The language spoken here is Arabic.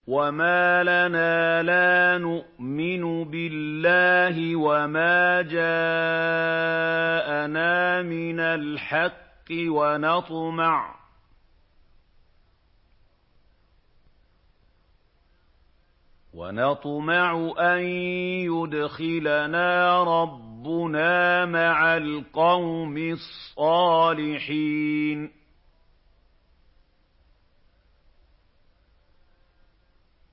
وَمَا لَنَا لَا نُؤْمِنُ بِاللَّهِ وَمَا جَاءَنَا مِنَ الْحَقِّ وَنَطْمَعُ أَن يُدْخِلَنَا رَبُّنَا مَعَ الْقَوْمِ الصَّالِحِينَ